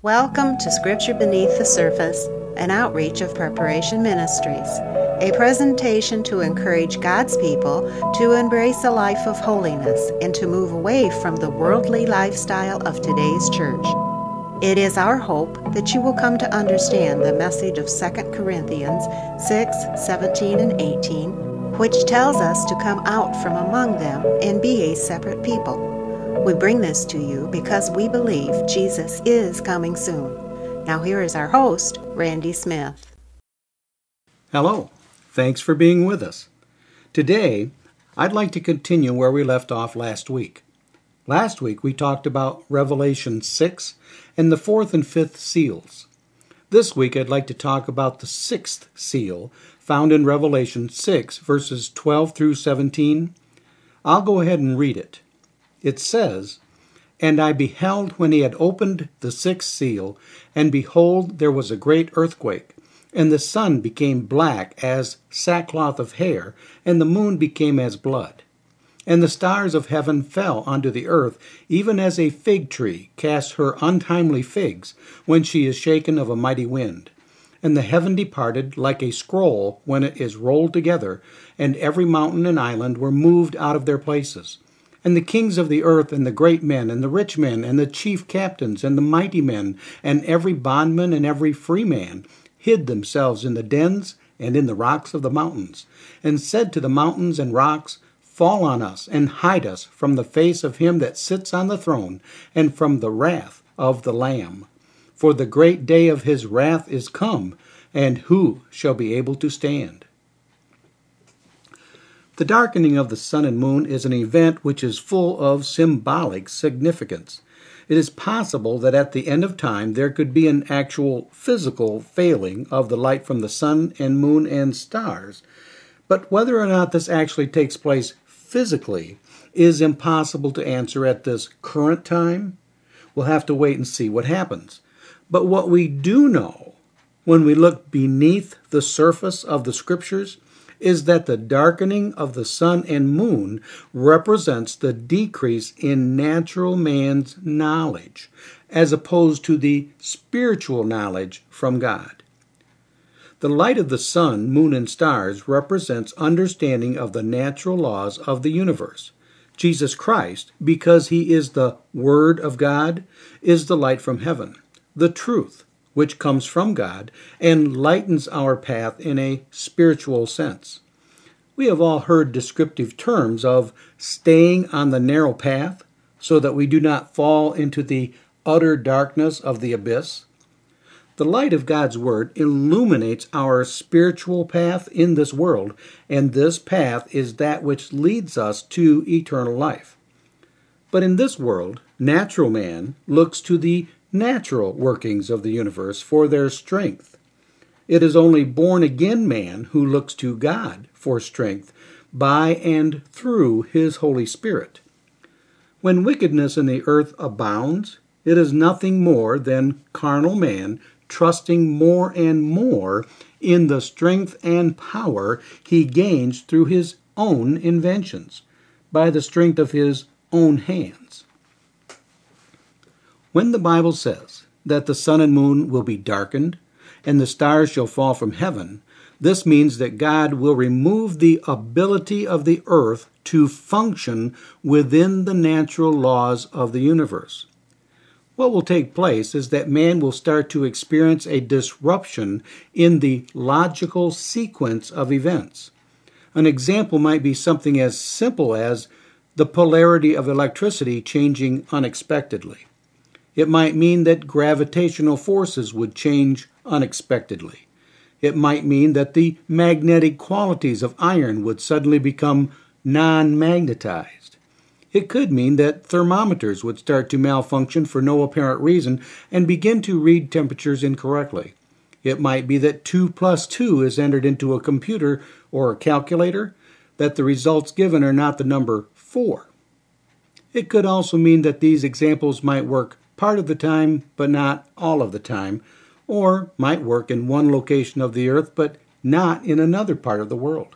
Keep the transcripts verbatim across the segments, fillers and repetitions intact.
Welcome to Scripture Beneath the Surface, an outreach of Preparation Ministries, a presentation to encourage God's people to embrace a life of holiness and to move away from the worldly lifestyle of today's church. It is our hope that you will come to understand the message of Second Corinthians six, seventeen, and eighteen, which tells us to come out from among them and be a separate people. We bring this to you because we believe Jesus is coming soon. Now here is our host, Randy Smith. Hello. Thanks for being with us. Today, I'd like to continue where we left off last week. Last week, we talked about Revelation six and the fourth and fifth seals. This week, I'd like to talk about the sixth seal, found in Revelation six, verses twelve through seventeen. I'll go ahead and read it. It says, "And I beheld when he had opened the sixth seal, and behold, there was a great earthquake, and the sun became black as sackcloth of hair, and the moon became as blood. And the stars of heaven fell unto the earth, even as a fig tree casts her untimely figs, when she is shaken of a mighty wind. And the heaven departed like a scroll when it is rolled together, and every mountain and island were moved out of their places. And the kings of the earth, and the great men, and the rich men, and the chief captains, and the mighty men, and every bondman and every free man, hid themselves in the dens and in the rocks of the mountains, and said to the mountains and rocks, Fall on us, and hide us from the face of him that sits on the throne, and from the wrath of the Lamb. For the great day of his wrath is come, and who shall be able to stand?" The darkening of the sun and moon is an event which is full of symbolic significance. It is possible that at the end of time there could be an actual physical failing of the light from the sun and moon and stars, but whether or not this actually takes place physically is impossible to answer at this current time. We'll have to wait and see what happens. But what we do know when we look beneath the surface of the Scriptures is that the darkening of the sun and moon represents the decrease in natural man's knowledge, as opposed to the spiritual knowledge from God. The light of the sun, moon, and stars represents understanding of the natural laws of the universe. Jesus Christ, because he is the Word of God, is the light from heaven, the truth, which comes from God and lightens our path in a spiritual sense. We have all heard descriptive terms of staying on the narrow path so that we do not fall into the utter darkness of the abyss. The light of God's Word illuminates our spiritual path in this world, and this path is that which leads us to eternal life. But in this world, natural man looks to the natural workings of the universe for their strength. It is only born-again man who looks to God for strength by and through his Holy Spirit. When wickedness in the earth abounds, it is nothing more than carnal man trusting more and more in the strength and power he gains through his own inventions, by the strength of his own hands. When the Bible says that the sun and moon will be darkened, and the stars shall fall from heaven, this means that God will remove the ability of the earth to function within the natural laws of the universe. What will take place is that man will start to experience a disruption in the logical sequence of events. An example might be something as simple as the polarity of electricity changing unexpectedly. It might mean that gravitational forces would change unexpectedly. It might mean that the magnetic qualities of iron would suddenly become non-magnetized. It could mean that thermometers would start to malfunction for no apparent reason and begin to read temperatures incorrectly. It might be that two plus two is entered into a computer or a calculator, that the results given are not the number four. It could also mean that these examples might work part of the time, but not all of the time, or might work in one location of the earth, but not in another part of the world.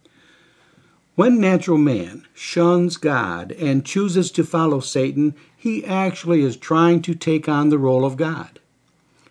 When natural man shuns God and chooses to follow Satan, he actually is trying to take on the role of God.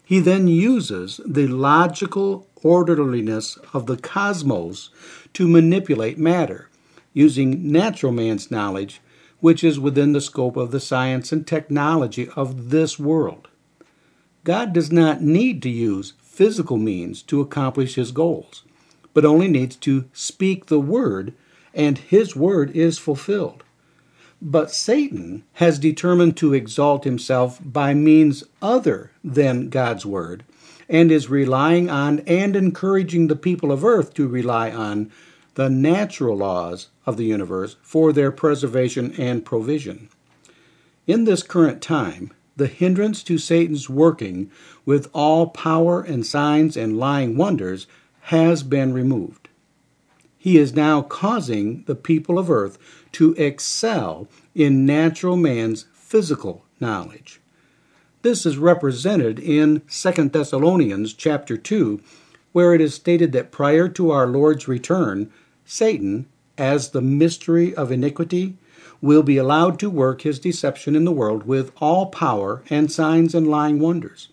He then uses the logical orderliness of the cosmos to manipulate matter, using natural man's knowledge, which is within the scope of the science and technology of this world. God does not need to use physical means to accomplish his goals, but only needs to speak the word, and his word is fulfilled. But Satan has determined to exalt himself by means other than God's word, and is relying on and encouraging the people of earth to rely on the natural laws of the universe for their preservation and provision. In this current time, the hindrance to Satan's working with all power and signs and lying wonders has been removed. He is now causing the people of earth to excel in natural man's physical knowledge. This is represented in Second Thessalonians chapter two, where it is stated that prior to our Lord's return, Satan, as the mystery of iniquity, will be allowed to work his deception in the world with all power and signs and lying wonders.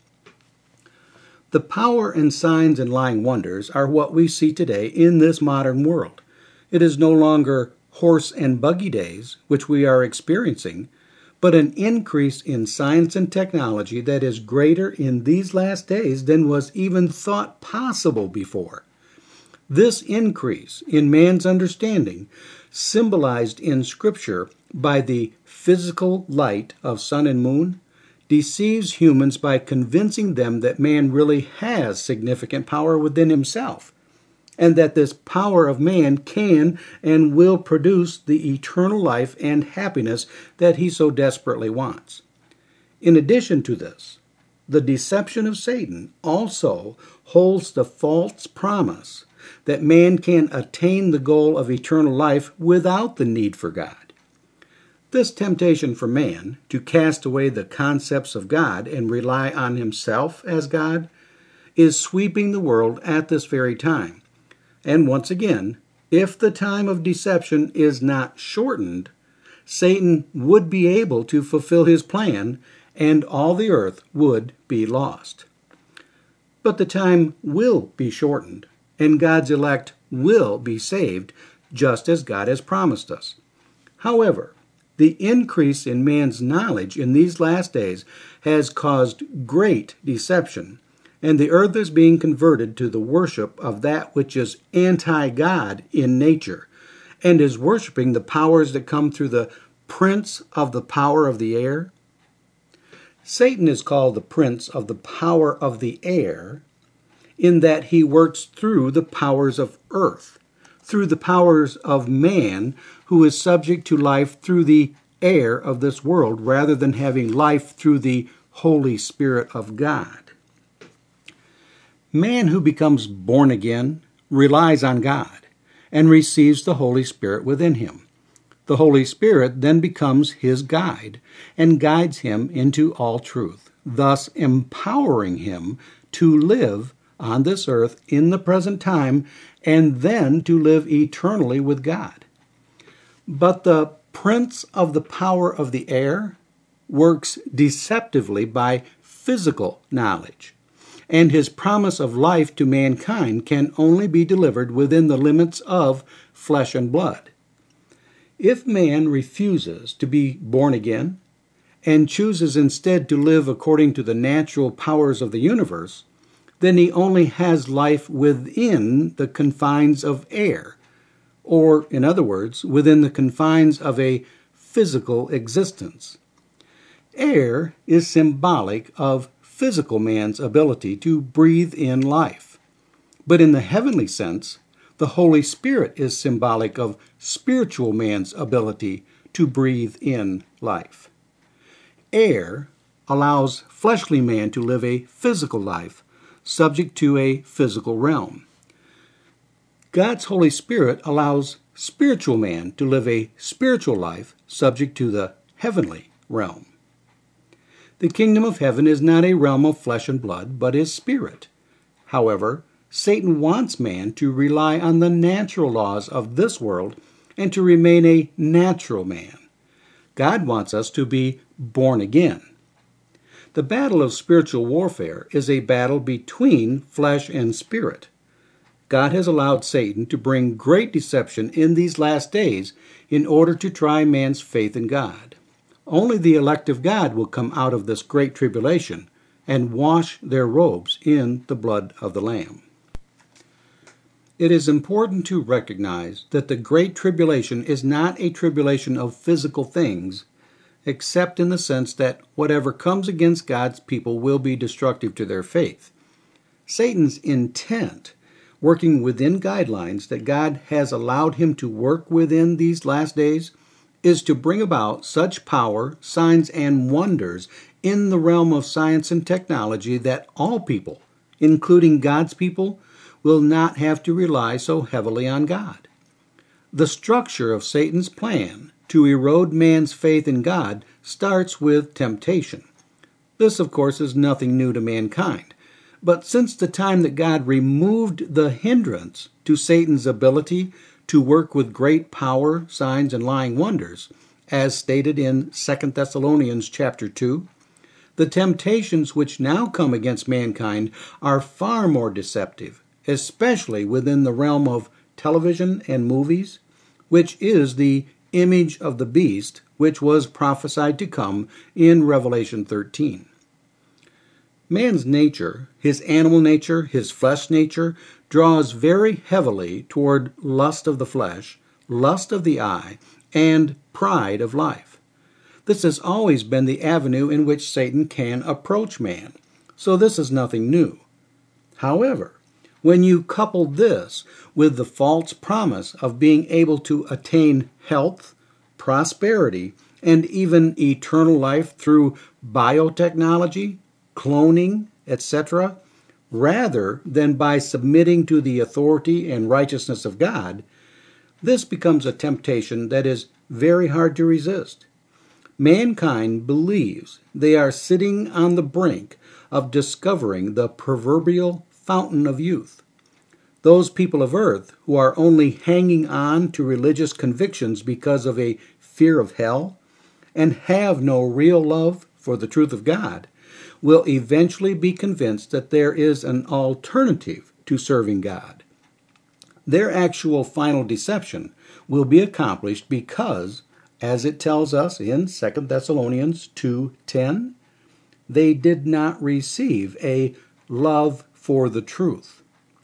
The power and signs and lying wonders are what we see today in this modern world. It is no longer horse and buggy days, which we are experiencing, but an increase in science and technology that is greater in these last days than was even thought possible before. This increase in man's understanding, symbolized in Scripture by the physical light of sun and moon, deceives humans by convincing them that man really has significant power within himself, and that this power of man can and will produce the eternal life and happiness that he so desperately wants. In addition to this, the deception of Satan also holds the false promise that man can attain the goal of eternal life without the need for God. This temptation for man to cast away the concepts of God and rely on himself as God is sweeping the world at this very time. And once again, if the time of deception is not shortened, Satan would be able to fulfill his plan and all the earth would be lost. But the time will be shortened, and God's elect will be saved, just as God has promised us. However, the increase in man's knowledge in these last days has caused great deception, and the earth is being converted to the worship of that which is anti-God in nature, and is worshiping the powers that come through the prince of the power of the air. Satan is called the prince of the power of the air in that he works through the powers of earth, through the powers of man, who is subject to life through the air of this world, rather than having life through the Holy Spirit of God. Man who becomes born again relies on God and receives the Holy Spirit within him. The Holy Spirit then becomes his guide and guides him into all truth, thus empowering him to live on this earth in the present time and then to live eternally with God. But the prince of the power of the air works deceptively by physical knowledge, and his promise of life to mankind can only be delivered within the limits of flesh and blood. If man refuses to be born again and chooses instead to live according to the natural powers of the universe, then he only has life within the confines of air, or, in other words, within the confines of a physical existence. Air is symbolic of physical man's ability to breathe in life. But in the heavenly sense, the Holy Spirit is symbolic of spiritual man's ability to breathe in life. Air allows fleshly man to live a physical life, subject to a physical realm. God's Holy Spirit allows spiritual man to live a spiritual life, subject to the heavenly realm. The kingdom of heaven is not a realm of flesh and blood, but is spirit. However, Satan wants man to rely on the natural laws of this world and to remain a natural man. God wants us to be born again. The battle of spiritual warfare is a battle between flesh and spirit. God has allowed Satan to bring great deception in these last days in order to try man's faith in God. Only the elect of God will come out of this great tribulation and wash their robes in the blood of the Lamb. It is important to recognize that the great tribulation is not a tribulation of physical things, except in the sense that whatever comes against God's people will be destructive to their faith. Satan's intent, working within guidelines that God has allowed him to work within these last days, is to bring about such power, signs, and wonders in the realm of science and technology that all people, including God's people, will not have to rely so heavily on God. The structure of Satan's plan to erode man's faith in God starts with temptation. This, of course, is nothing new to mankind. But since the time that God removed the hindrance to Satan's ability to work with great power, signs, and lying wonders, as stated in Second Thessalonians chapter two, the temptations which now come against mankind are far more deceptive, especially within the realm of television and movies, which is the image of the beast which was prophesied to come in Revelation thirteen. Man's nature, his animal nature, his flesh nature, draws very heavily toward lust of the flesh, lust of the eye, and pride of life. This has always been the avenue in which Satan can approach man, so this is nothing new. However, when you couple this with the false promise of being able to attain health, prosperity, and even eternal life through biotechnology, cloning, et cetera, rather than by submitting to the authority and righteousness of God, this becomes a temptation that is very hard to resist. Mankind believes they are sitting on the brink of discovering the proverbial fountain of youth. Those people of earth who are only hanging on to religious convictions because of a fear of hell and have no real love for the truth of God will eventually be convinced that there is an alternative to serving God. Their actual final deception will be accomplished because, as it tells us in Second Thessalonians two ten, they did not receive a love for the truth.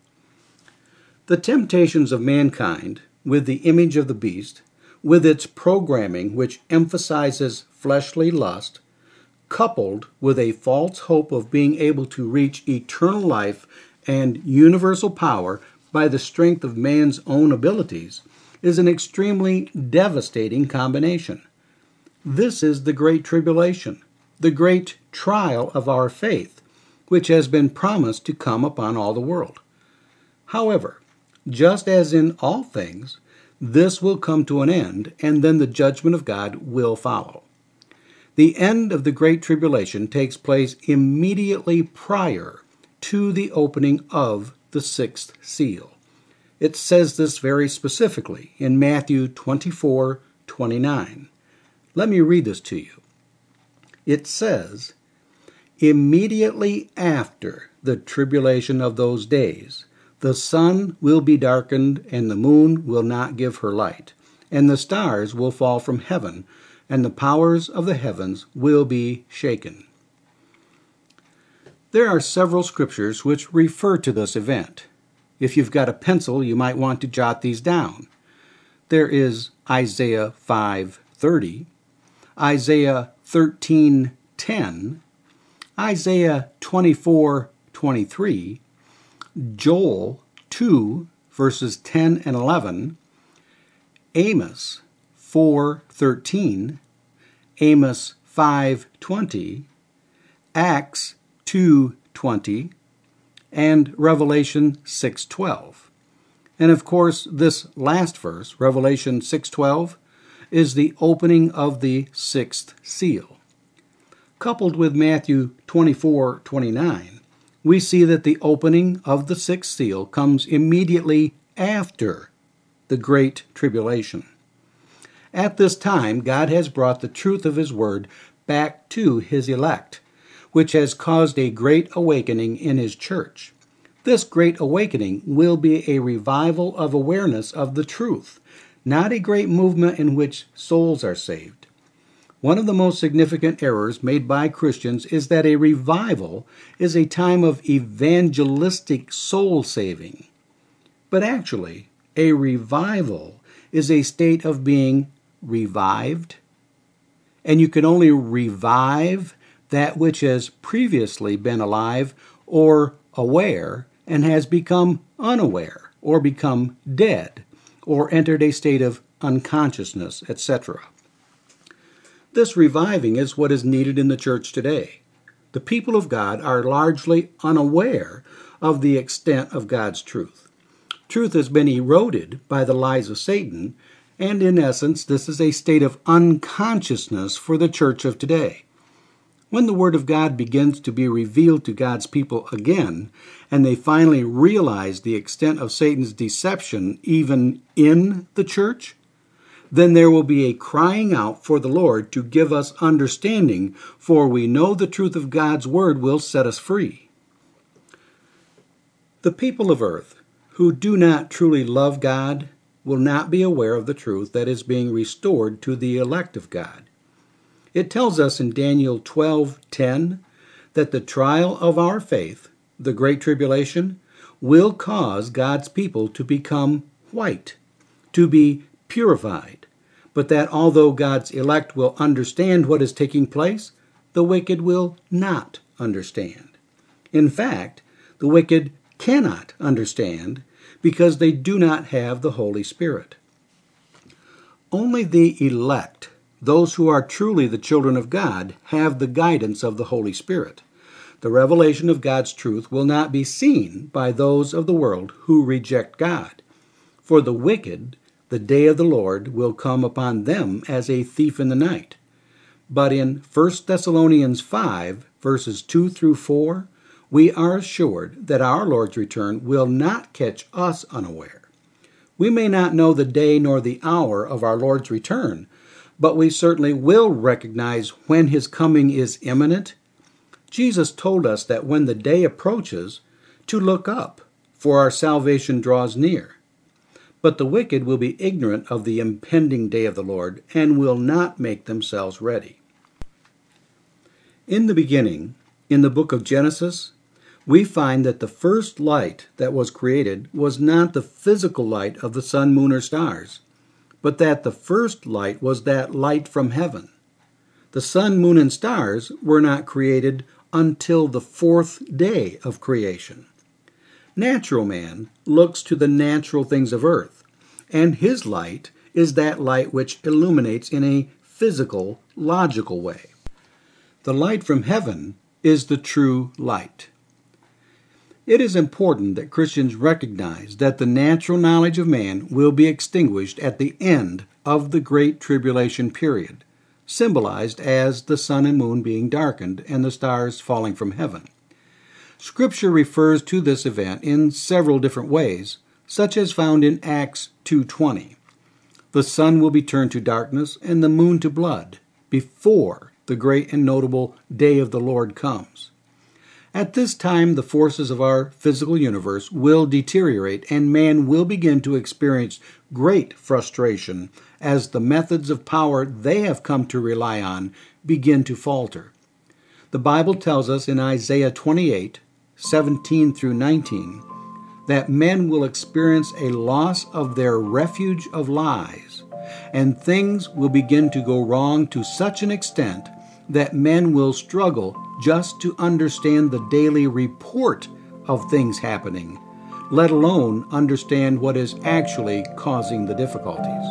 The temptations of mankind, with the image of the beast, with its programming which emphasizes fleshly lust, coupled with a false hope of being able to reach eternal life and universal power by the strength of man's own abilities, is an extremely devastating combination. This is the great tribulation, the great trial of our faith, which has been promised to come upon all the world. However, just as in all things, this will come to an end, and then the judgment of God will follow. The end of the Great Tribulation takes place immediately prior to the opening of the sixth seal. It says this very specifically in Matthew twenty-four twenty-nine. Let me read this to you. It says, "Immediately after the tribulation of those days, the sun will be darkened, and the moon will not give her light, and the stars will fall from heaven, and the powers of the heavens will be shaken." There are several scriptures which refer to this event. If you've got a pencil, you might want to jot these down. There is Isaiah five thirty, Isaiah thirteen ten, Isaiah twenty-four twenty-three, Joel two, verses ten and eleven, Amos four thirteen, Amos five twenty, Acts two twenty, and Revelation six twelve. And of course, this last verse, Revelation six twelve, is the opening of the sixth seal. Coupled with Matthew twenty-four twenty-nine, we see that the opening of the sixth seal comes immediately after the Great Tribulation. At this time, God has brought the truth of His Word back to His elect, which has caused a great awakening in his church. This great awakening will be a revival of awareness of the truth, not a great movement in which souls are saved. One of the most significant errors made by Christians is that a revival is a time of evangelistic soul saving. But actually, a revival is a state of being revived, and you can only revive that which has previously been alive or aware and has become unaware or become dead or entered a state of unconsciousness, et cetera. This reviving is what is needed in the church today. The people of God are largely unaware of the extent of God's truth. Truth has been eroded by the lies of Satan, and in essence, this is a state of unconsciousness for the church of today. When the Word of God begins to be revealed to God's people again, and they finally realize the extent of Satan's deception even in the church, then there will be a crying out for the Lord to give us understanding, for we know the truth of God's Word will set us free. The people of earth who do not truly love God will not be aware of the truth that is being restored to the elect of God. It tells us in Daniel twelve ten that the trial of our faith, the great tribulation, will cause God's people to become white, to be purified, but that although God's elect will understand what is taking place, the wicked will not understand. In fact, the wicked cannot understand because they do not have the Holy Spirit. Only the elect, those who are truly the children of God, have the guidance of the Holy Spirit. The revelation of God's truth will not be seen by those of the world who reject God. For the wicked, the day of the Lord will come upon them as a thief in the night. But in First Thessalonians five, verses two through four, we are assured that our Lord's return will not catch us unaware. We may not know the day nor the hour of our Lord's return, but we certainly will recognize when his coming is imminent. Jesus told us that when the day approaches, to look up, for our salvation draws near. But the wicked will be ignorant of the impending day of the Lord and will not make themselves ready. In the beginning, in the book of Genesis, we find that the first light that was created was not the physical light of the sun, moon, or stars, but that the first light was that light from heaven. The sun, moon, and stars were not created until the fourth day of creation. Natural man looks to the natural things of earth, and his light is that light which illuminates in a physical, logical way. The light from heaven is the true light. It is important that Christians recognize that the natural knowledge of man will be extinguished at the end of the Great Tribulation period, symbolized as the sun and moon being darkened and the stars falling from heaven. Scripture refers to this event in several different ways, such as found in Acts two twenty. The sun will be turned to darkness and the moon to blood before the great and notable day of the Lord comes. At this time, the forces of our physical universe will deteriorate and man will begin to experience great frustration as the methods of power they have come to rely on begin to falter. The Bible tells us in Isaiah twenty-eight, seventeen through nineteen, that men will experience a loss of their refuge of lies, and things will begin to go wrong to such an extent that men will struggle just to understand the daily report of things happening, let alone understand what is actually causing the difficulties.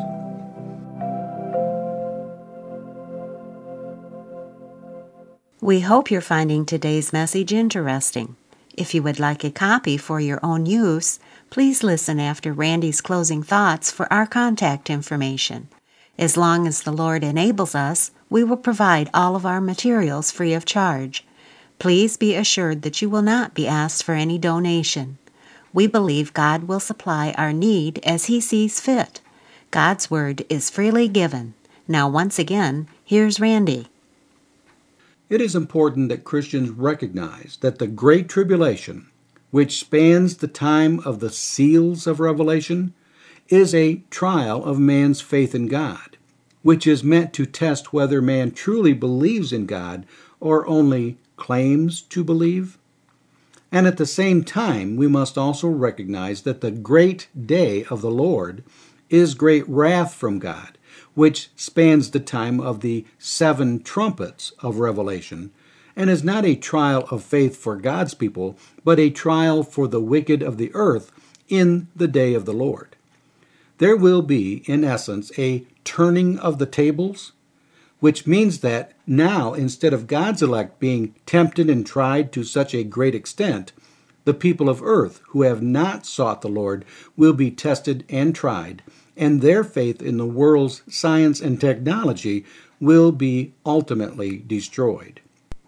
We hope you're finding today's message interesting. If you would like a copy for your own use, please listen after Randy's closing thoughts for our contact information. As long as the Lord enables us, we will provide all of our materials free of charge. Please be assured that you will not be asked for any donation. We believe God will supply our need as He sees fit. God's Word is freely given. Now, once again, here's Randy. It is important that Christians recognize that the Great Tribulation, which spans the time of the seals of Revelation, is a trial of man's faith in God, which is meant to test whether man truly believes in God or only claims to believe. And at the same time, we must also recognize that the great day of the Lord is great wrath from God, which spans the time of the seven trumpets of Revelation, and is not a trial of faith for God's people, but a trial for the wicked of the earth in the day of the Lord. There will be, in essence, a turning of the tables, which means that now, instead of God's elect being tempted and tried to such a great extent, the people of earth who have not sought the Lord will be tested and tried, and their faith in the world's science and technology will be ultimately destroyed.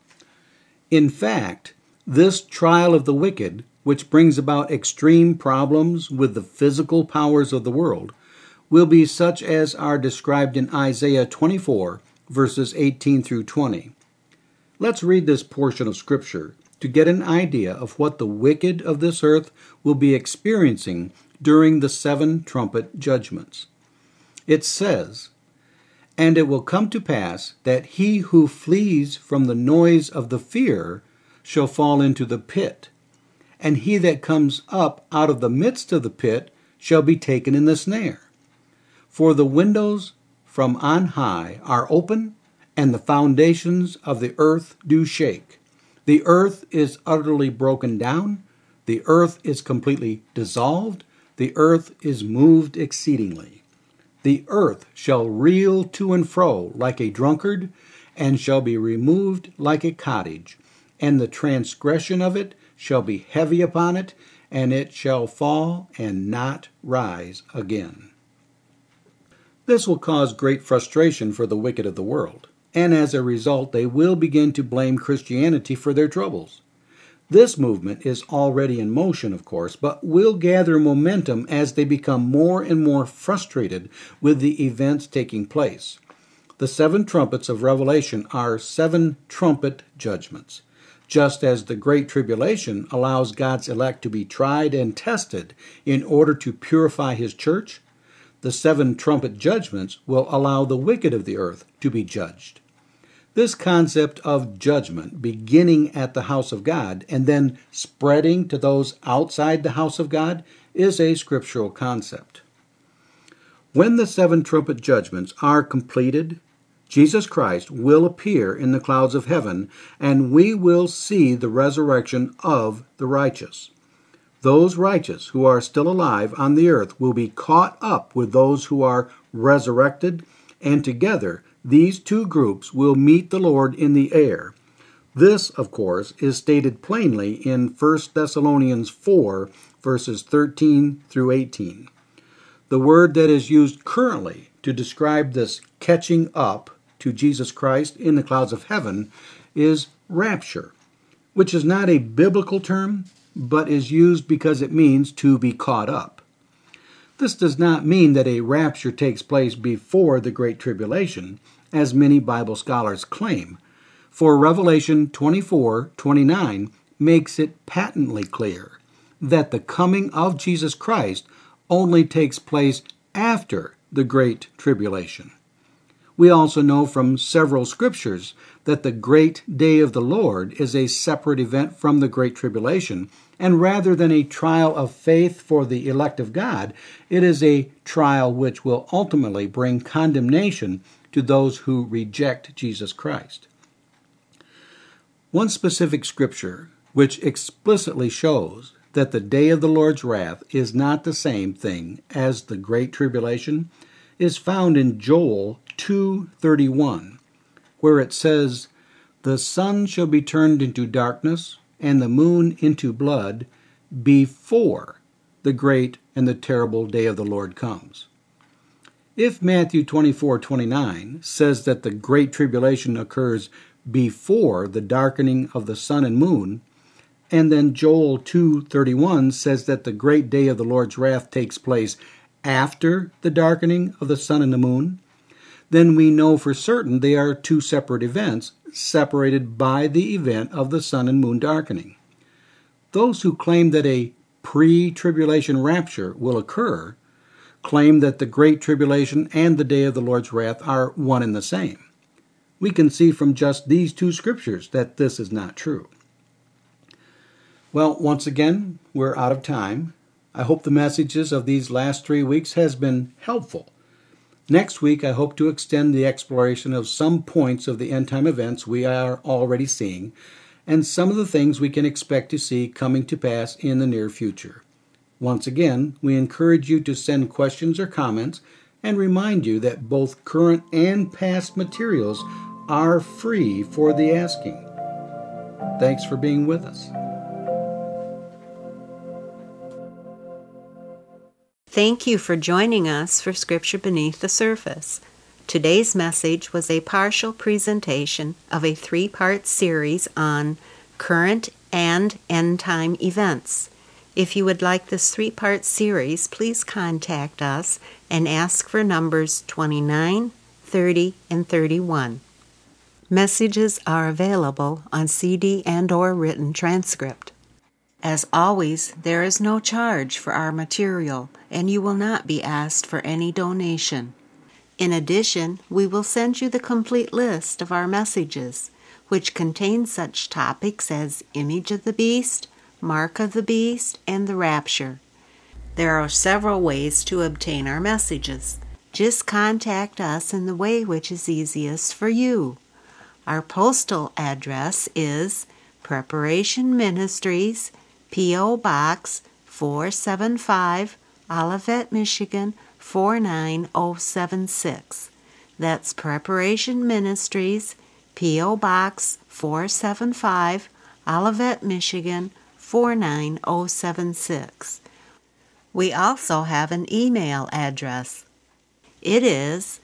In fact, this trial of the wicked, which brings about extreme problems with the physical powers of the world, will be such as are described in Isaiah twenty-four, verses eighteen through twenty. Let's read this portion of Scripture to get an idea of what the wicked of this earth will be experiencing during the seven trumpet judgments. It says, "And it will come to pass that he who flees from the noise of the fear shall fall into the pit, and he that comes up out of the midst of the pit shall be taken in the snare. For the windows from on high are open, and the foundations of the earth do shake. The earth is utterly broken down, the earth is completely dissolved, the earth is moved exceedingly. The earth shall reel to and fro like a drunkard, and shall be removed like a cottage, and the transgression of it shall be heavy upon it, and it shall fall and not rise again." This will cause great frustration for the wicked of the world, and as a result they will begin to blame Christianity for their troubles. This movement is already in motion, of course, but will gather momentum as they become more and more frustrated with the events taking place. The seven trumpets of Revelation are seven trumpet judgments. Just as the Great Tribulation allows God's elect to be tried and tested in order to purify His church, the seven trumpet judgments will allow the wicked of the earth to be judged. This concept of judgment beginning at the house of God and then spreading to those outside the house of God is a scriptural concept. When the seven trumpet judgments are completed, Jesus Christ will appear in the clouds of heaven, and we will see the resurrection of the righteous. Those righteous who are still alive on the earth will be caught up with those who are resurrected, and together these two groups will meet the Lord in the air. This, of course, is stated plainly in First Thessalonians four, verses thirteen through eighteen. The word that is used currently to describe this catching up to Jesus Christ in the clouds of heaven is rapture, which is not a biblical term, but is used because it means to be caught up. This does not mean that a rapture takes place before the Great Tribulation, as many Bible scholars claim, for Revelation twenty-four twenty-nine makes it patently clear that the coming of Jesus Christ only takes place after the Great Tribulation. We also know from several scriptures that the great day of the Lord is a separate event from the Great Tribulation, and rather than a trial of faith for the elect of God, it is a trial which will ultimately bring condemnation to those who reject Jesus Christ. One specific scripture which explicitly shows that the day of the Lord's wrath is not the same thing as the Great Tribulation is found in Joel two thirty-one, where it says, "The sun shall be turned into darkness, and the moon into blood, before the great and the terrible day of the Lord comes." If Matthew twenty-four twenty-nine says that the Great Tribulation occurs before the darkening of the sun and moon, and then Joel two thirty-one says that the great day of the Lord's wrath takes place after the darkening of the sun and the moon, then we know for certain they are two separate events, separated by the event of the sun and moon darkening. Those who claim that a pre-tribulation rapture will occur claim that the Great Tribulation and the day of the Lord's wrath are one and the same. We can see from just these two scriptures that this is not true. Well, once again, we're out of time. I hope the messages of these last three weeks has been helpful. Next week, I hope to extend the exploration of some points of the end-time events we are already seeing, and some of the things we can expect to see coming to pass in the near future. Once again, we encourage you to send questions or comments and remind you that both current and past materials are free for the asking. Thanks for being with us. Thank you for joining us for Scripture Beneath the Surface. Today's message was a partial presentation of a three-part series on current and end-time events. If you would like this three-part series, please contact us and ask for numbers twenty-nine, thirty, and thirty-one. Messages are available on C D and or written transcript. As always, there is no charge for our material, and you will not be asked for any donation. In addition, we will send you the complete list of our messages, which contain such topics as Image of the Beast, Mark of the Beast, and the Rapture. There are several ways to obtain our messages. Just contact us in the way which is easiest for you. Our postal address is Preparation Ministries, P O. Box four seven five, Olivet, Michigan four nine zero seven six. That's Preparation Ministries, P O. Box four seven five, Olivet, Michigan four nine zero seven six. We also have an email address. It is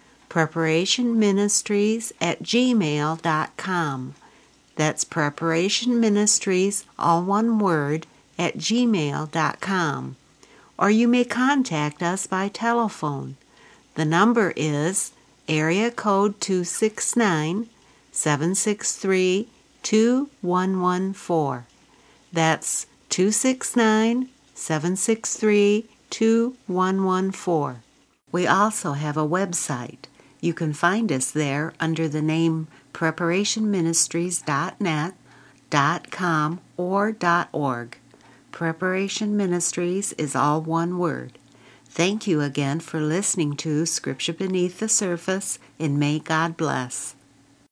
preparationministries at gmail dot com. That's Preparation Ministries, all one word, at gmail dot com. Or you may contact us by telephone. The number is area code two six nine, seven six three, two one one four. That's two six nine, seven six three, two one one four. We also have a website. You can find us there under the name preparation ministries dot net, .com, or .org. Preparation Ministries is all one word. Thank you again for listening to Scripture Beneath the Surface, and may God bless.